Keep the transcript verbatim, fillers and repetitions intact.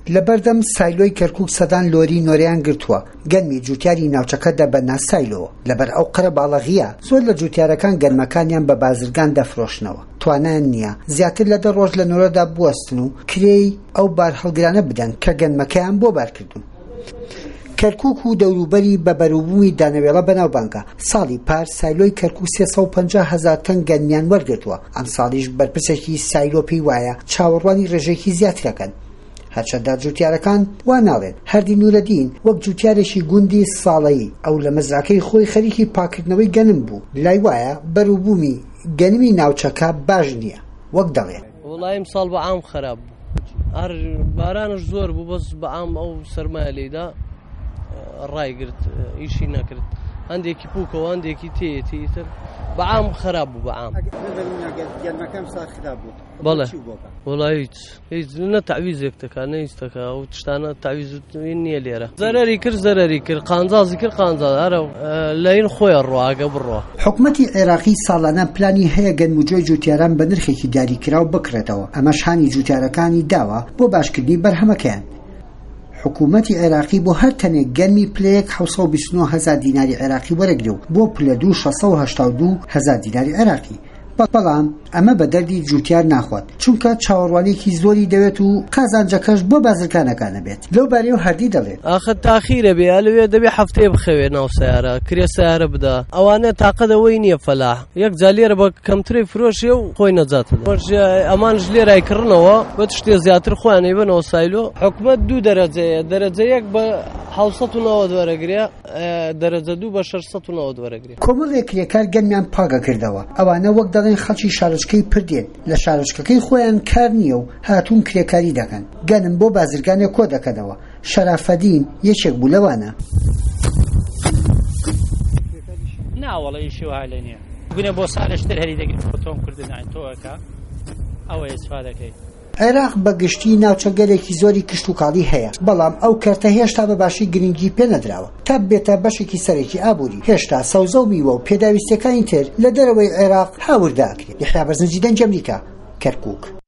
لەبەردەم سایلۆی کەرکووک سەدان لۆری نۆرەیان گرتووە. گەنمی جوتیاری ناوچەکە دەبەنە سایلۆ. لەبەر ئەو قەرە باڵەغیە زۆر لە جوتیارەکان گەنمەکانیان بە بازرگان دەفرۆشنەوە. توانیان نییە زیاتر لە دە ڕۆژ لە نۆرەدا بوەستن و کرێی ئەو بار هەڵگرانە بدەن کە گەنمەکەیان بۆ بارکردوون. کەرکووک و دەوروبەری بە بەروبوومی دانەوێڵە بەناوبانگە. ساڵی پار سایلۆی کەرکووک سێ سەد و پەنجا هەزار تەن گەنمیان وەرگرتووە. ئەم ساڵیش بەرپرسێکی سایلۆ پێی وایە چاوەڕوانی ڕێژێکی زیاترەکەن. هەرچەندە جوتیارەکان وا ناڵێن. هەردی نورەدین وەک جوتیارێکی گوندی ساڵەیی ئەو لە مەزراکەی خۆی خەریکی پاکردنەوەی گەنم بوو. لای وایە بەروبوومی گەنمی ناوچەکە باش نییە وەک دەڵێت. وڵای ئەمساڵ بەعام خراپ بوو. هەر بارانش زۆر بوو بەس بەعام ئەو سەرمایە لێدا ڕایگرت ئیشی نەکرد. هەندێکی پووکەوە هەندێکی تێتی تر بەعام خراپ بوو. بەعام بەڵێ وڵای هیچ هیچ نە تەعویزێک دەکا نە هیچ دەکا و تشتانە تەعویز نییە لێرە. زەرەری کرد زەرەری کرد قانزازی کرد قانزاز هەرە لەین خۆیان ڕواگە بڕۆ. حکوومەتی عێراقی ساڵانە پلانی هەیە گەنموجۆی جوتیاران بە نرخێکی دیاریکراو بکرێتەوە. ئەمەش هانی جوتیارەکانی داوە بۆ باشکردنی بەرهەمەکەیان. حکوومەتی عێراقی بۆ هەر تەنێک گەنمی پلەیەک حەوت و بیست و نۆ هەزار دیناری عێراقی وەرەگرێ و بۆ پلە دوو شەش سەد و هەشتا و دوو هەزار دیناری عێراقی. بەڵام ئەمە بە دەردی جوتیار ناخوات چونکە چاوەڕوانێکی زۆری دەوێت و قازانجەکەش بۆ بازرگانەکانە بێت. لەو بارەی و هەردی دەڵێت ئاخر تاخیرە بێ لەوێ دەبێ هەفتەیە بخەوێ ناو سیارە کرێ سیارە بدا. ئەوانە تاقەدەوەی نییە فەلاح یەک جالێرە بە کەمترەی فرۆشیە و خۆی نەجاتە ئەمانش لێرایکردنەوە بە شتێ زیاتر خۆیان بنەوە سایلۆ. حکومەت دوو دەرەجەیە دەرەجە یەک بە حەوت سەد و نەوەت وەرەگرێ دەرەجە دوو بە شەش سەد و نەوەت وەرەگرێ. کۆمەڵێک کرێکار گەنمیان پاگە کردەوە. ئەوانە وەک دەڵێن خەڵکی شارچکەی پردێن لە شارچکەکەی خۆیان کار نییە و هاتوون کرێکاری دەکەن. گەنم بۆ بازرگانێک کۆ دەکەنەوە. شەرافەدین یەکێک بوو لەوانە. ناوەڵە ئیشی وای لێ نییە. گونە بۆ ساڵشتر هەری دەگرێت بۆ تۆم کردنای تۆەکە ئەوە ئێسفا دەکەیت. عێراق بە گشتی ناوچەگەلێکی زۆری کشت و کاڵی هەیە بەڵام ئەو کەرتە هێشتا بە باشی گرنگی پێ نەدراوە تا بێتە بەشێکی سەرێکی ئابووری. هێشتا سەوزە و میوە و پێداویستەکانی تر لە دەرەوەی عێراق هاورداکرێت. یحیا بەرزنجی دەنج ئەمریکا کەرکووک.